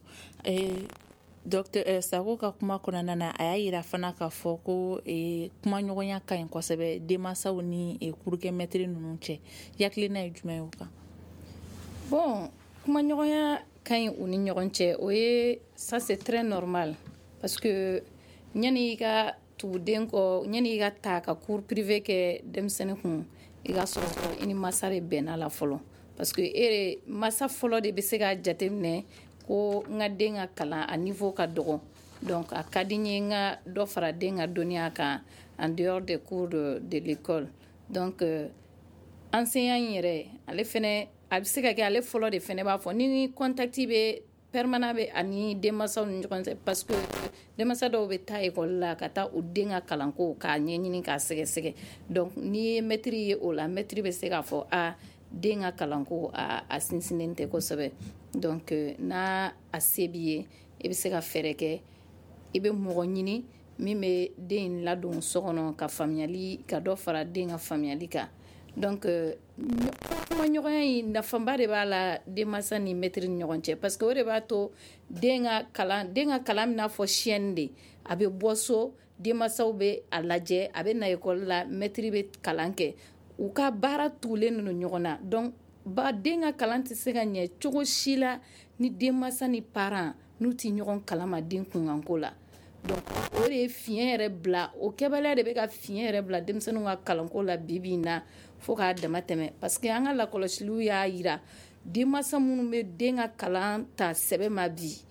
Docteur Sako ka kuma kɔnɔna na a y'a yira fana k'a fɔ ko kumaɲɔgɔnya ka ɲi kosɛbɛ denmansaw ni kurukɛ maître ninnu cɛ yakilina ye jumɛn ye o kan? Bon kumaɲɔgɔnya ka ɲi u ni ɲɔgɔn cɛ o ye ça c'est très normal parce que ɲani i ka tugu den kɔ ɲani i ka ta ka cours privé kɛ denmisɛnnin kun i ka sɔrɔ ko i ni masa de bɛnna la fɔlɔ parce que masa fɔlɔ de bɛ se ka jateminɛ ko n ka den ka kalan a niveau ka dɔgɔ donc a ka di n ye n ka dɔ fara den ka dɔnniya kan en dehors des cours de l'école donc enseignant in yɛrɛ ale fɛnɛ a bɛ se ka kɛ ale fɔlɔ de fɛnɛ b'a fɔ ni contact bɛ permanent bɛ ani denmansaw ni ɲɔgɔn cɛ parce que denmansa dɔw bɛ taa école la ka taa u den ka kalanko k'a ɲɛɲini k'a sɛgɛsɛgɛ donc n'i ye maître ye o la maître bɛ se k'a fɔ den ka kalanko a sinsinnen tɛ kosɛbɛ donc n'a a se b'i ye i bɛ se ka fɛɛrɛ kɛ i bɛ mɔgɔ ɲini min bɛ den ladon so kɔnɔ ka faamuyali ka dɔ fara den ka faamuyali kan donc kumaɲɔgɔnya in nafaba de b'a la denmansa ni maître ni ɲɔgɔn cɛ parce que o de b'a to den ka kalan bɛna fɔ chaîne de a bɛ bɔ so denmansaw bɛ a lajɛ a bɛ na école la maître bɛ kalan kɛ u ka baara tugulen ninnu ɲɔgɔn na donc den ka kalan tɛ se ka ɲɛ cogo si la ni denmansa ni parent n'u tɛ ɲɔgɔn kalama den kunkanko la donc o de ye fiɲɛ yɛrɛ bila o kɛbaliya de bɛ ka fiɲɛ yɛrɛ bila denmisɛnninw ka kalanko la bi na fo k'a dama tɛmɛ parce que an ka lakɔlɔsiliw y'a yira denmansa minnu bɛ den ka kalan ta sɛbɛ ma bi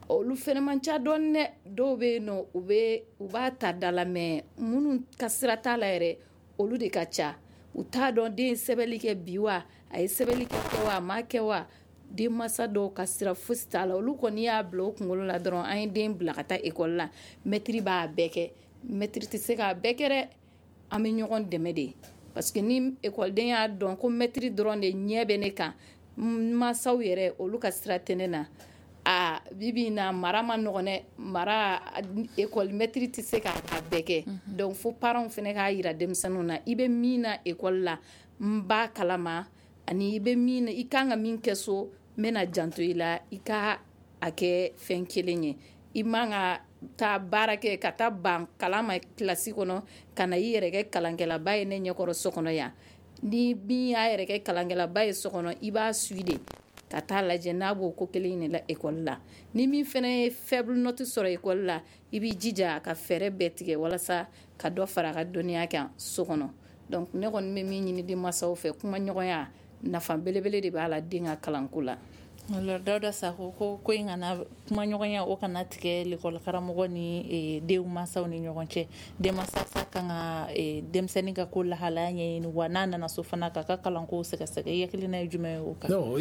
olu fɛnɛ man ca dɔɔni dɛ dɔw bɛ yen nɔ u b'a ta da la mɛ minnu ka sira t'a la yɛrɛ olu de ka ca u t'a dɔn den sɛbɛnni kɛ bi wa a ye sɛbɛnni kɛ wa a ma kɛ wa den masa dɔw ka sira fosi t'a la olu kɔni y'a bila o kunkolo la dɔrɔn an ye den bila ka taa ekɔli la mɛtiri b'a bɛɛ kɛ mɛtiri tɛ se k'a bɛɛ kɛ dɛ an bɛ ɲɔgɔn dɛmɛ de parce que ni ekɔliden y'a dɔn ko mɛtiri dɔrɔn de ɲɛ bɛ ne kan masaw yɛrɛ olu ka sira tɛ ne na bibi na mara ma nɔgɔn dɛ mara ekɔli mɛtiri tɛ se k'a bɛɛ kɛ donc fo parents fana k'a yira denmisɛnninw na i bɛ min na ekɔli la n b'a kalama ani i bɛ min na i kan ka min kɛ so n bɛna janto i la i ka a kɛ fɛn kelen ye i man ka taa baara kɛ ka taa ban kalan ma kilasi kɔnɔ ka na i yɛrɛ kɛ kalankɛlaba ye ne ɲɛkɔrɔ so kɔnɔ yan ni min y'a yɛrɛ kɛ kalankɛlaba ye so kɔnɔ i b'a suit de ka taa lajɛ n'a b'o ko kelen in de la ekɔli la ni min fana ye faible note sɔrɔ ekɔli la i b'i jija ka fɛɛrɛ bɛɛ tigɛ walasa ka dɔ fara a ka dɔnniya kan so kɔnɔ donc ne kɔni bɛ min ɲini den masaw fɛ kumaɲɔgɔnya nafa belebele de b'a la den ka kalanko la. Alors Dawuda Sako ko in kana kumaɲɔgɔnya o kana tigɛ l'école karamɔgɔ ni denw masaw ni ɲɔgɔn cɛ denmansa kan ka denmisɛnnin ka ko lahalaya ɲɛɲini wa n'a nana so fana k'a ka kalanko sɛgɛsɛgɛ i hakilina ye jumɛn ye o kan? Non o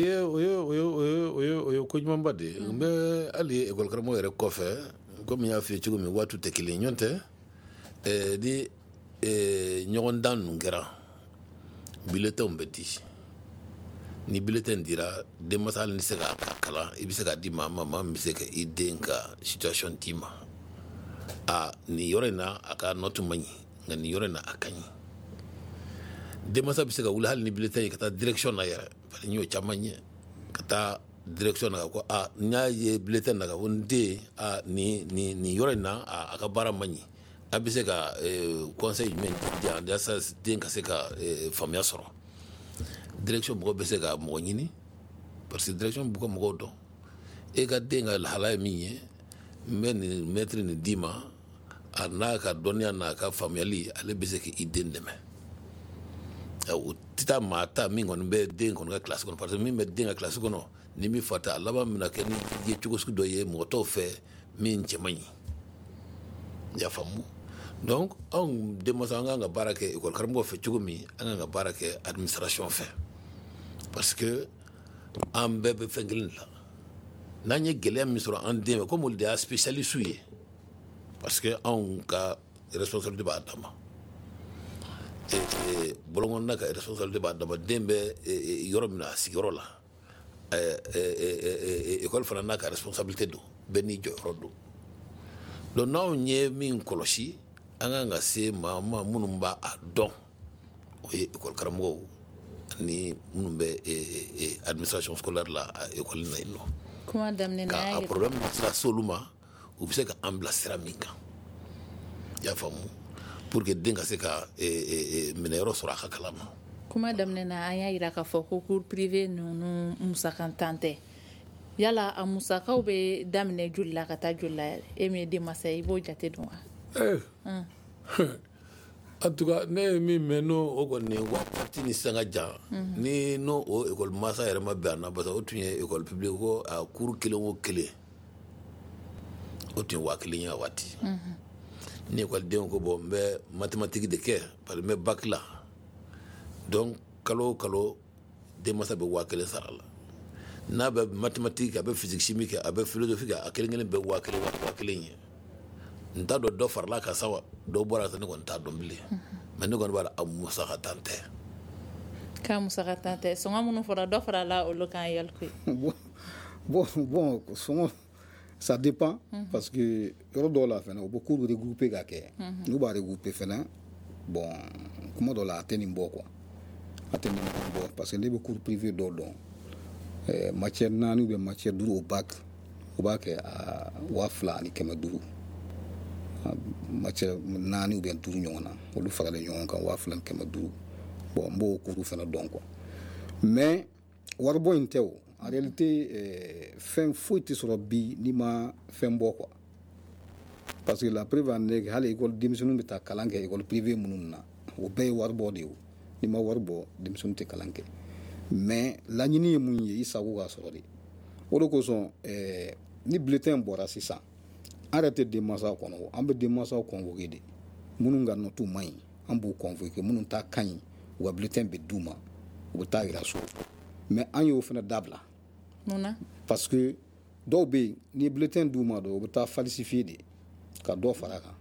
ye ko ɲumanba de ye n bɛ hali école karamɔgɔ yɛrɛ kɔfɛ komi n y'a f'i ye cogo min waatiw tɛ kelen ye ɲɔntɛ ni ɲɔgɔn dan ninnu kɛra bulletins bɛ di ni bulletin dira denmansa hali ni se ka kalan i bɛ se k'a di maa min bɛ se ka i den ka situation d'i ma nin yɔrɔ in na a ka note man ɲi nka nin yɔrɔ in na a ka ɲi denmansa bɛ se ka wuli hali ni bulletin ye ka taa direction na yɛrɛ parce que n y'o caman ye ka taa direction na ka ko n y'a ye bulletin na ka ko n den nin yɔrɔ in na a ka baara man ɲi a bɛ se ka conseil jumɛn di yan yasa den ka se ka faamuya sɔrɔ direction mɔgɔ bɛ se ka mɔgɔ ɲini parce que direction b'u ka mɔgɔw dɔn e ka den ka lahala ye min ye n bɛ nin maître nin d'i ma a n'a ka dɔnniya n'a ka faamuyali ale bɛ se k'i den dɛmɛ o tɛ taa maa ta min kɔni bɛ den kɔni ka kilasi kɔnɔ parce que min bɛ den ka kilasi kɔnɔ ni min fa ta a laban bɛna kɛ ni ye cogo sugu dɔ ye mɔgɔ tɔw fɛ min cɛ man ɲi i y'a faamu donc anw denmansa an kan ka baara kɛ école karamɔgɔ fɛ cogo min an kan ka baara kɛ administration fɛ parce que an bɛɛ bɛ fɛn kelen de la n'an ye gɛlɛya min sɔrɔ an den fɛ comme olu de y'a spécialiste ye parce que anw ka responsabilité b'a dan ma bɔlɔnkɔnɔna ka responsabilité b'a dan ma den bɛ yɔrɔ min na a sigiyɔrɔ la école fana n'a ka responsabilité don bɛɛ n'i jɔyɔrɔ don donc n'anw ye min kɔlɔsi an kan ka se maa ma minnu b'a dɔn o ye école karamɔgɔw ni minnu bɛ administration scolaire la école na yen nɔ kuma daminɛ na ka a problème sera se olu ma u bɛ se ka an bila sira min kan i y'a faamu pour que den ka se ka minɛyɔrɔ sɔrɔ a ka kalan ma kuma daminɛ na an y'a yira k'a fɔ ko cours privé ninnu musakantan tɛ yala a musakaw bɛ daminɛ joli la ka taa joli la e min ye denmansa ye i b'o jate dɔn wa? en tout cas ne ye min mɛn n'o o kɔni waati ni sisan ka jan ni n'o o école masa yɛrɛ ma bɛn a na parce que o tun ye école publique ko a cours kelen o kelen o tun ye 1000 ye a waati ni écoledenw ko bon n bɛ mathématique de kɛ parce que n bɛ bac la donc kalo o kalo denmansa bɛ 1000 sara la n'a bɛ mathématique a bɛ physique chimie kɛ a bɛ philosophie kɛ a kelen kelen bɛ 1000 ye n t'a dɔn dɔ farala kan sa wa dɔw bɔra sa ne kɔni t'a dɔn bilen mais ne kɔni b'a la a musakatan tɛ k'a musakatan tɛ sɔngɔ minnu fɔra dɔ farala olu kan yali koyi bon sɔngɔ ça dépend parce que yɔrɔ dɔw la fɛnɛ u bɛ cours regrouper ka kɛ n'u b'a regrouper fɛnɛ bon kuma dɔw la a tɛ nin bɔ quoi a tɛ nin bɔ parce que ne bɛ cours privé dɔw dɔn matière 4 ou bien matière 5 au bac u b'a kɛ a 2500 matière 4 ou bien 5 ɲɔgɔn na olu faralen ɲɔgɔn kan 2500 bon n b'o cours fɛnɛ dɔn quoi mais waribɔ in tɛ o en réalité fɛn foyi tɛ sɔrɔ bi n'i ma fɛn bɔ quoi parce que la preuve en est que hali école denmisɛnninw bɛ taa kalan kɛ école privé minnu na o bɛɛ ye waribɔ de ye o n'i ma wari bɔ denmisɛnninw tɛ kalan kɛ mais laɲini ye mun ye i sago k'a sɔrɔ de o de kosɔn ni bulletin bɔra sisan an yɛrɛ tɛ denmansaw kɔnɔ an bɛ denmansaw convoqué de minnu ka note man ɲi an b'u convoqué minnu ta ka ɲi u ka bulletin bɛ d'u ma u bɛ taa yira so mais an y'o fana dabila parce que dɔw bɛ yen ni bulletin d'u ma dɔrɔn u bɛ taa falsifier de ka dɔ fara kan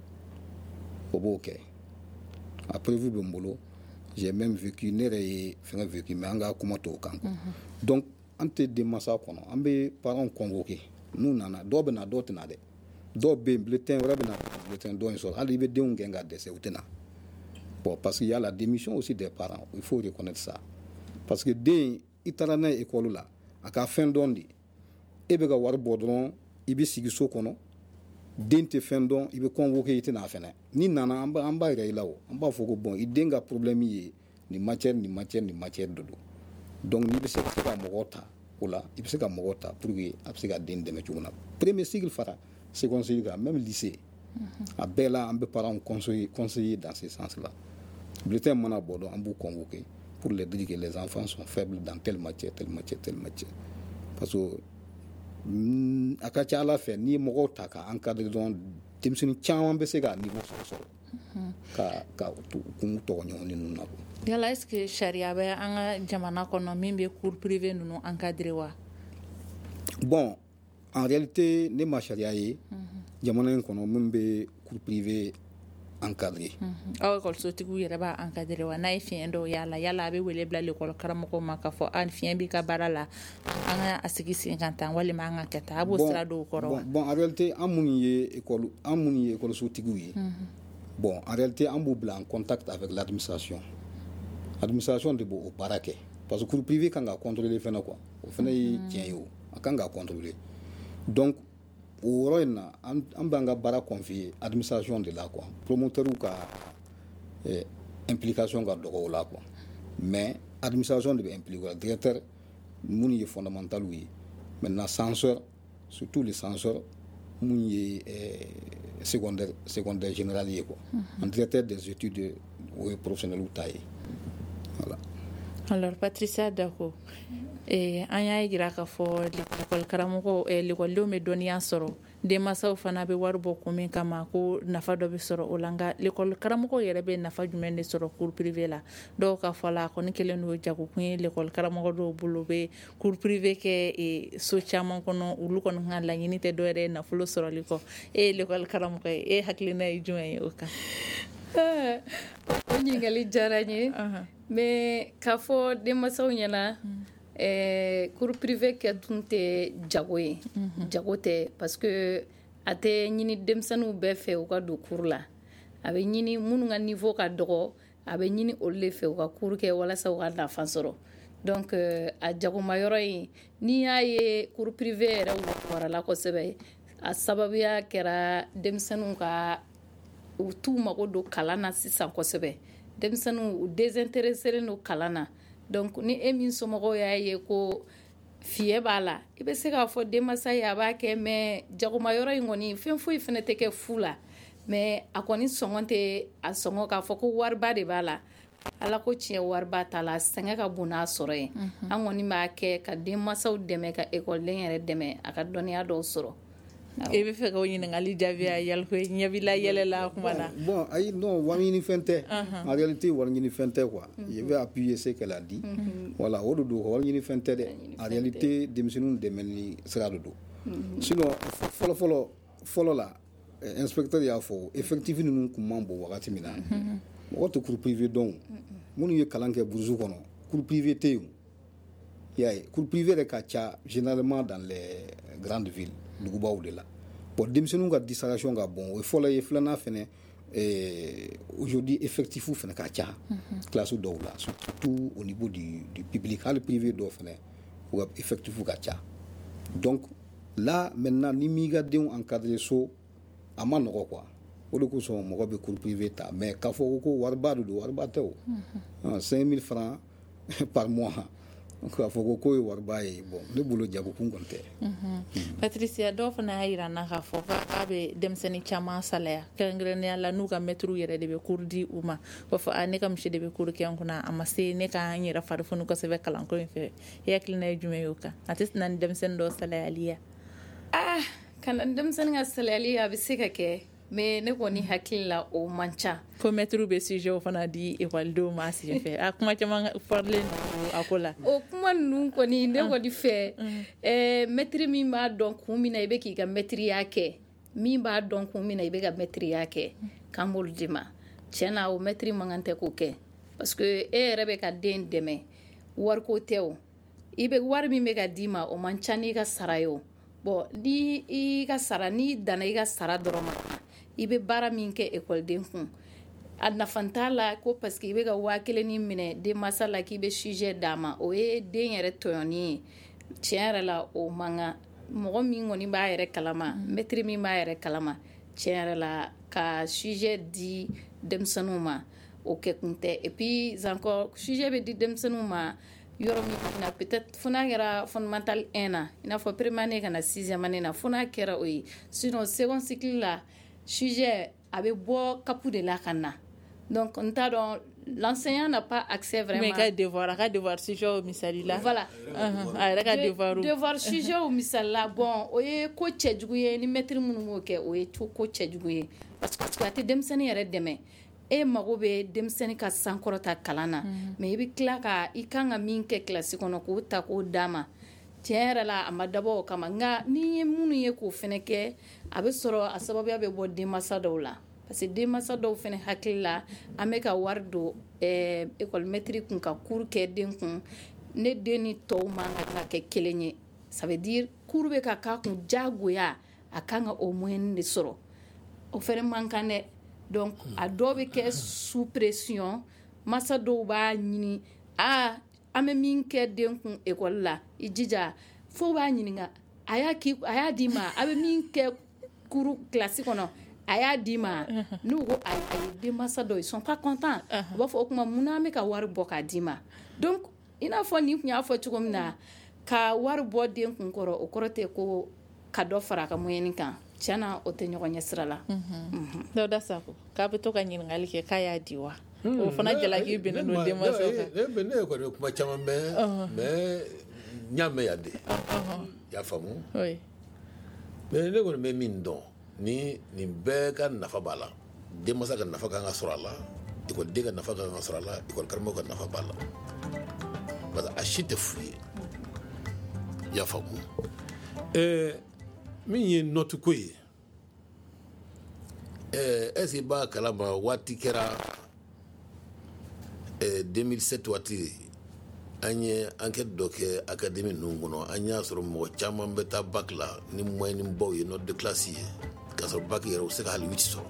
o b'o kɛ a prévu bɛ n bolo j'ai même vécu ne yɛrɛ ye fɛngɛ vécu mais an ka kuma t'o kan donc an tɛ denmansaw kɔnɔ an bɛ parents convoqué n'u nana dɔw bɛ na dɔw tɛ na dɛ dɔw bɛ yen bulletin wɛrɛ bɛ na bulletin dɔ in sɔrɔ hali i bɛ denw gɛn ka dɛsɛ u tɛ na bon parce qu'il y a la démission aussi des parents il faut reconnaître ça parce que den i taara n'a ye école la a ka fɛn dɔn de e bɛ ka wari bɔ dɔrɔn i bɛ sigi so kɔnɔ den tɛ fɛn dɔn i bɛ convoqué i tɛ na fɛnɛ ni nana an b'a yira i la o an b'a fɔ ko bon i den ka problème ye nin matière de don donc n'i bɛ se ka mɔgɔw ta o la i bɛ se ka mɔgɔw ta pour que a bɛ se ka den dɛmɛ cogo na premier cycle fara second cycle kan même lycée a bɛɛ la an bɛ parents conseiller dans ce sens là bulletin mana bɔ dɔn an b'u convoqué pour leur dire que les enfants sont faibles dans telle matière parce que a ka ca ala fɛ n'i ye mɔgɔw ta ka encadrer dɔrɔn denmisɛnnin caman bɛ se ka niveau sɔrɔ ka kun tɔgɔ ɲɔgɔn ni ninnu na yala est ce que sariya bɛ an ka jamana kɔnɔ min bɛ cours privé ninnu encadrer wa bon en réalité ne ma sariya ye jamana in kɔnɔ min bɛ cours privé encadré aw école-sotigiw yɛrɛ b'a encadré wa n'a ye fiɲɛ dɔw yala a bɛ wele bila l'école karamɔgɔw ma k'a fɔ fiɲɛ b'i ka baara la an ka a sigi sen kan tan walima an ka kɛ tan a b'o sira dɔw kɔrɔ wa bon en réalité an minnu ye école-sotigiw ye bon en réalité an b'u bila en contact avec l'administration de b'o baara kɛ parce que cours privé kan ka contrôler fɛnɛ quoi o fɛnɛ ye tiɲɛ ye o a kan ka contrôler donc o yɔrɔ in na an b'an ka baara confier administration de la quoi promoteur ka implication ka dɔgɔ o la quoi mais administration de bɛ impliquer la directeur minnu ye fondamental ye maintenant censeur surtout les censeurs minnu ye secondaire général ye quoi en directeur des études o ye professionnel ta ye voilà. Alors Patricia Dako an y'a jira k'a fɔ l'école karamɔgɔw l'école bɛ dɔnniya sɔrɔ denmansaw fana bɛ wari bɔ kun min kama ko nafa dɔ bɛ sɔrɔ o la nka l'école karamɔgɔw yɛrɛ bɛ nafa jumɛn de sɔrɔ cours privé la dɔw ka fɔ la kɔni kelen don jagokun ye l'école karamɔgɔ dɔw bolo bɛ cours privé kɛ so caman kɔnɔ olu kɔni ka laɲini tɛ dɔ yɛrɛ ye nafolo sɔrɔli kɔ l'école karamɔgɔ ye hakilina ye jumɛn ye o kan o ɲininkali diyara n ye mais k'a fɔ denmansaw ɲɛna cours privé kɛ tun tɛ jago ye jago tɛ parce que a tɛ ɲini denmisɛnninw bɛɛ fɛ u ka don cours la a bɛ ɲini minnu ka niveau ka dɔgɔ a bɛ ɲini olu de fɛ u ka cours kɛ walasa u ka nafa sɔrɔ donc a jagomayɔrɔ in n'i y'a ye cours privé yɛrɛ warala kosɛbɛ a sababuya kɛra denmisɛnninw ka u t'u mago don kalan na sisan kosɛbɛ denmisɛnninw u désintéressé don kalan na donc ni e min somɔgɔw y'a ye ko fiɲɛ b'a la i bɛ se k'a fɔ denmansa ye a b'a kɛ mais jagomayɔrɔ in kɔni fɛn foyi fana tɛ kɛ fu la mais a kɔni sɔngɔ tɛ a sɔngɔ k'a fɔ ko wariba de b'a la ala ko tiɲɛ wariba t'a la sɛgɛn ka bon n'a sɔrɔ ye an kɔni b'a kɛ ka denmansaw dɛmɛ ka ekɔliden yɛrɛ dɛmɛ a ka dɔnniya dɔw sɔrɔ e bɛ fɛ ka o ɲininkali jaabi a yali ko ɲɛ b'i la yɛlɛla kuma na bon ayi non wari ɲini fɛn tɛ en réalité wari ɲini fɛn tɛ quoi je vais appuyer ce qu'elle a dit voilà o de don wari ɲini fɛn tɛ dɛ en réalité denmisɛnninw dɛmɛni sira de don sinon fɔlɔ la inspecteur y'a fɔ effectif ninnu tun man bon wagati min na mɔgɔ tɛ cours privé dɔn minnu ye kalan kɛ burusu kɔnɔ cours privé tɛ yen i y'a ye cours privé de ka ca généralement dans les grandes villes dugubaw de la bon denmisɛnninw ka distraction ka bon o ye fɔlɔ ye filanan fɛnɛ aujourd'hui effectif fɛnɛ ka ca classe dɔw la surtout au niveau du public hali privé dɔw fɛnɛ u ka effectif ka ca donc là maintenant ni m'i ka denw encadrer so a ma nɔgɔ quoi o de kosɔn mɔgɔ bɛ cours privé ta mais k'a fɔ ko wariba de don wariba tɛ o 5000 francs par mois k'a fɔ ko ye wariba ye bon ne bolo jagokun kɔni tɛ Patricia dɔw fana y'a jira n na k'a fɔ k'a bɛ denmisɛnnin caman salaya kɛrɛnkɛrɛnnenya la n'u ka mɛtiriw yɛrɛ de bɛ cours di u ma b'a fɔ ne ka misi de bɛ cours kɛ n kunna a ma se ne ka n yɛrɛ fari funu kosɛbɛ kalanko in fɛ e hakilina ye jumɛn ye o kan a tɛ na ni denmisɛnnin dɔw salayali ye kana denmisɛnnin ka salayali a bɛ se ka kɛ mais ne kɔni hakili la o man ca fo maître bɛ sujet o fana di ekɔlidenw ma senfɛ a kuma caman fɔrilen a ko la o kuma ninnu kɔni ne kɔni fɛ maître min b'a dɔn kun min na i bɛ k'i ka maîtriya kɛ min b'a dɔn kun min na i bɛ ka maîtriya kɛ k'an b'olu de ma tiɲɛ na o maître man kan tɛ k'o kɛ parce que e yɛrɛ bɛ ka den dɛmɛ wariko tɛ o i bɛ wari min bɛ ka d'i ma o man ca n'i ka sara ye o bon ni i ka sara n'i danna i ka sara dɔrɔn ma i bɛ baara min kɛ ekɔliden kun a nafa t'a la ko parce que i bɛ ka 1000 minɛ denmansa la k'i bɛ sujet d'a ma o ye den yɛrɛ tɔɲɔni ye tiɲɛ yɛrɛ la o man kan mɔgɔ min kɔni b'a yɛrɛ kalama maître min b'a yɛrɛ kalama tiɲɛ yɛrɛ la ka sujet di denmisɛnninw ma o kɛ kun tɛ et puis encore sujet bɛ di denmisɛnninw ma yɔrɔ min na peut-être fo n'a kɛra fondamental 1 na i n'a fɔ première année ka na 6e année na fo n'a kɛra o ye sinon second cycle la sujet a bɛ bɔ capu de la ka na donc n t'a dɔn l'enseignant n'a pas accès vraiment mais ka devoir sujet o misali la voilà a yɛrɛ ka devoir sujet o misali la bon o ye ko cɛjugu ye ni maître minnu b'o kɛ o ye ko cɛjugu ye parce que a tɛ denmisɛnnin yɛrɛ dɛmɛ e mago bɛ denmisɛnnin ka sankɔrɔta kalan na mais i bɛ tila ka i kan ka min kɛ kilasi kɔnɔ k'o ta k'o d'a ma tiɲɛ yɛrɛ la a ma dabɔ o kama nka ni ye minnu ye k'o fana kɛ a bɛ sɔrɔ a sababuya bɛ bɔ denmansa dɔw la parce que denmansa dɔw fana hakili la an bɛ ka wari don école maître kun ka cours kɛ den kun ne den ni tɔw man ka kɛ kelen ye ça veut dire cours bɛ ka k'a kun diyagoya a kan ka o moyen de sɔrɔ o fana man kan dɛ donc a dɔw bɛ kɛ sous pression masa dɔw b'a ɲini an bɛ min kɛ den kun école la i jija fo b'a ɲininka a y'a d'i ma a bɛ min kɛ cours classe kɔnɔ a y'a d'i ma n'u ko a ye denmansa dɔw ils sont pas contents u b'a fɔ o tuma mun na an bɛ ka wari bɔ k'a d'i ma donc i n'a fɔ nin tun y'a fɔ cogo min na ka wari bɔ den kun kɔrɔ o kɔrɔ tɛ ko ka dɔ fara a ka moyenne kan tiɲɛ na o tɛ ɲɔgɔn ɲɛ sira la Dawuda Sako k'a bɛ to ka ɲininkali kɛ k'a y'a di wa o fana jalaki bɛnnen don denmansaw kan ne kɔni kuma caman mɛn mais n y'a mɛn yan de i y'a faamu mais ne kɔni bɛ min dɔn ni nin bɛɛ ka nafa b'a la denmansa ka nafa kan ka sɔrɔ a la ekɔliden ka nafa kan ka sɔrɔ a la ekɔli karamɔgɔ ka nafa b'a la parce que a si tɛ fu ye i y'a faamu min ye note ko ye est-ce que i b'a kalama waati kɛra 2007 waati an ye enquête dɔ kɛ académie ninnu kɔnɔ an y'a sɔrɔ mɔgɔ caman bɛ taa bac la ni moyenne baw ye note de classe ye k'a sɔrɔ bac yɛrɛ u se ka hali 8 sɔrɔ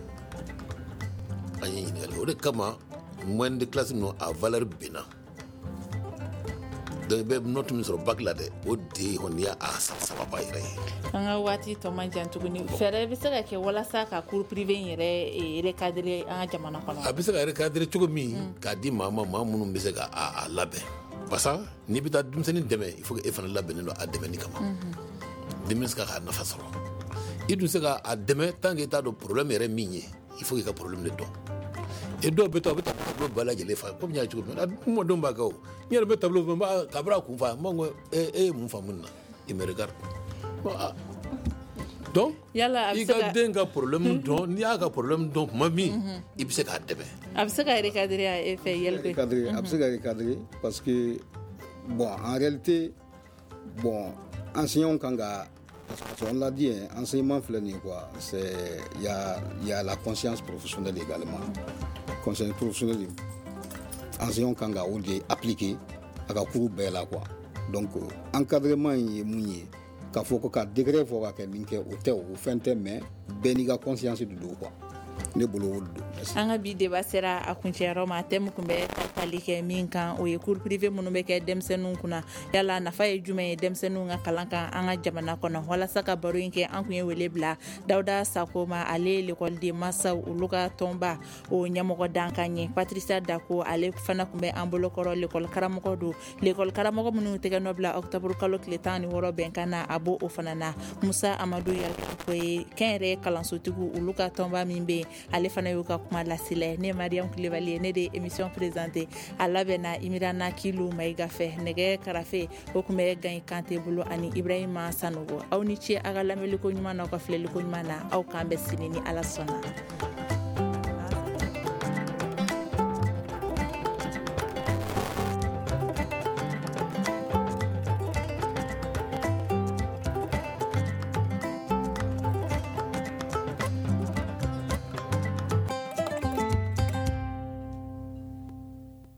an ye ɲininkali o de kama moyenne de classe ninnu a valeur benna donc i bɛ note min sɔrɔ bac la dɛ o de kɔni y'a sababa yɛrɛ ye an ka waati tɔ man jan tuguni fɛɛrɛ bɛ se ka kɛ walasa ka cours privé in yɛrɛ recadrer an ka jamana kɔnɔ a bɛ se ka recadrer cogo min k'a di maa minnu bɛ se ka a labɛn parce que n'i bɛ taa denmisɛnnin dɛmɛ il faut que e fana labɛnnen don a dɛmɛni kama denmisɛnnin se ka nafa sɔrɔ i dun se ka a dɛmɛ tant que i t'a dɔn problème yɛrɛ min ye il faut k'i ka problème de dɔn et dɔw bɛ to a bɛ taa tableau bɛɛ lajɛlen fa komi n y'a cogo min na mɔdenw b'a kɛ o n yɛrɛ bɛ tableau fɛ k'a bɛra a kun fa n b'a fɔ e ye mun faamu nin na il me regarde donc i ka den ka problème dɔn n'i y'a ka problème dɔn tuma min i bɛ se k'a dɛmɛ a bɛ se ka recadrer a fɛ yɛlɛ a bɛ se ka recadrer parce que bon en réalité bon enseignants kan ka parce qu'on l'a dit enseignement filɛ nin quoi c'est il y a la conscience professionnelle également conscience professionnelle enseignants kan ka o de appliquer a ka cours bɛɛ la quoi donc encadrement ye mun ye k'a fɔ ko ka degré fɔ ka kɛ min kɛ o tɛ o fɛn tɛ mais bɛɛ n'i ka conscience de don quoi ne bolo o don an ka bi débat sera a kuncɛyɔrɔ ma thème kun bɛ tali kɛ min kan o ye cours privé minnu bɛ kɛ denmisɛnninw kunna yala nafa ye jumɛn ye denmisɛnninw ka kalan kan an ka jamana kɔnɔ walasa ka baro in kɛ an kun ye wele bila Dawuda Sako ma ale l'école masaw olu ka tɔnba o ɲɛmɔgɔ dankan ye Patricia Dako ale fana kun bɛ an bolokɔrɔ l'école karamɔgɔ don l'école karamɔgɔ minnu tɛgɛ nɔ bila octobre kalo tile 16 bɛnkan na a b'o fana na Musa Amadu Yalko ye kɛnyɛrɛye kalansotigiw olu ka tɔnba min bɛ ale fana y'u ka kuma lasila ne Mariam Kulibali ne de émission présentée a labɛnna Imirana Kilu Maïga fɛ nɛgɛ karafe o kun bɛ Gaye Kante bolo ani Ibrahima Sanogo aw ni ce a ka lamɛnliko ɲuman na aw ka filɛliko ɲuman na aw k'an bɛ sini ni Ala sɔnna